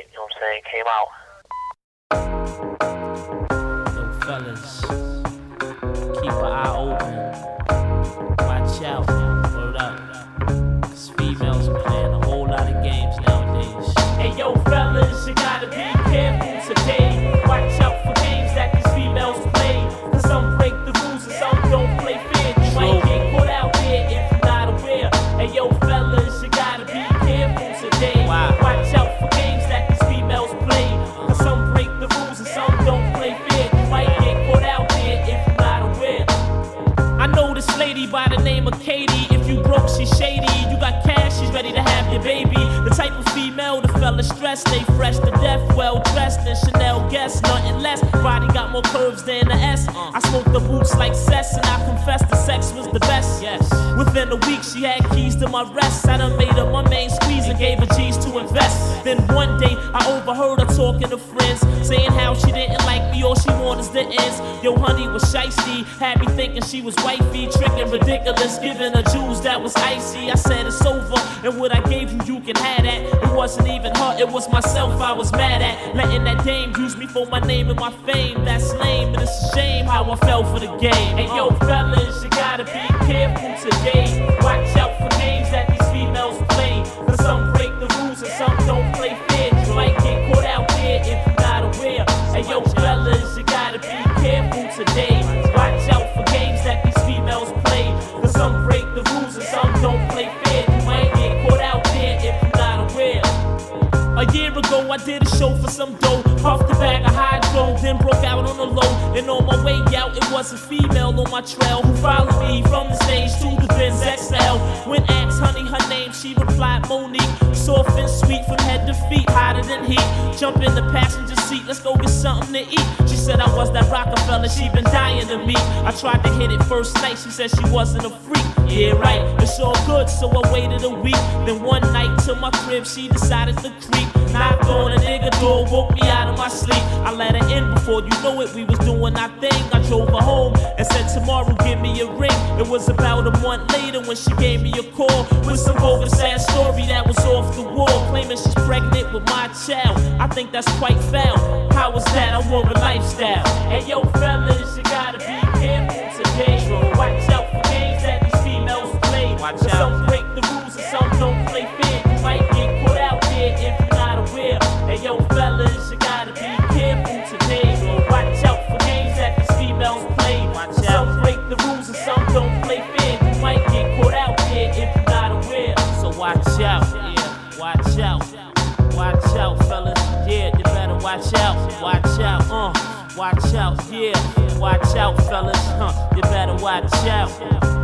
shit, you know what I'm saying, came out. Yo, fellas, keep an eye open. Watch out, word up. Cause females are playing a whole lot of games nowadays. Hey, yo, fellas, you gotta be careful today. Watch out for games that these females play. Cause some break the rules and some don't play fair. You might get put out there if you're not aware. Hey, yo, fellas, you gotta be careful today. Watch out for games that these females play. Cause some break the rules and some don't play fair. You might get put out there if you're not aware. I know this lady by the name of Katie. If you broke, she's shady. You got cash, she's ready to have your baby. The type of female the fella stressed. They fresh to death, well dressed and Chanel guest, nothing less. Body got more curves than the S. I smoked the boots like cess, and I confess the sex was the best. Yes. Within a week, she had keys to my rest. I done made her my main squeeze and gave her G's to invest. Then one day, I overheard her talking to friends, saying how she didn't like me, all she wanted is the ends. Yo, honey was shiesty, had me thinking she was wifey, tricking ridiculous, giving her jewels that was icy. I said it's over, and what I gave you, you can have that. It wasn't even her, it was myself I was mad at. Letting that dame use me for my name and my fame. That's lame, and it's a shame how I fell for the game. Hey yo, fellas, you gotta be careful today. Watch out for games that these females play. Cause some break the rules and some don't play fair. You might get caught out there if you're not aware. Hey yo, fellas, you gotta be careful today. Watch out for games that these females play. Cause some break the rules and some don't play fair. You might get caught out there if you're not aware. A year ago, I did a show for some dough. Puffed a bag of hydro, then broke out on the low. And on my way out, it was a female on my trail who followed me from the stage to the Benz XL. When asked honey her name, she replied Monique. Soft and sweet from head to feet, hotter than heat. Jump in the passenger seat, let's go get something to eat. She said I was that Rockefeller, she been dying to meet. I tried to hit it first night, she said she wasn't a freak. Yeah, right, it's all good, so I waited a week. Then one night to my crib, she decided to creep. Knocked on a nigga door, woke me out of my sleep. I let her in before you know it, we was doing our thing. I drove her home and said tomorrow give me a ring. It was about a month later when she gave me a call with some bogus ass story that was off the wall, claiming she's pregnant with my child. I think that's quite foul. How was that? I want a lifestyle. Hey yo, fellas, you gotta be careful today. Watch out for games that these females play. Watch out. Some break the rules and some don't play fair. You might get put out there if you're not aware. Hey yo, fellas, you gotta be careful today. Watch out for games that these females play. Watch out. Some break the rules and some don't play fair. You might get caught out there if you're not aware. So watch out, yeah, watch out. Watch out, fellas, yeah, you better watch out. Watch out, watch out, yeah. Watch out, fellas, you better watch out.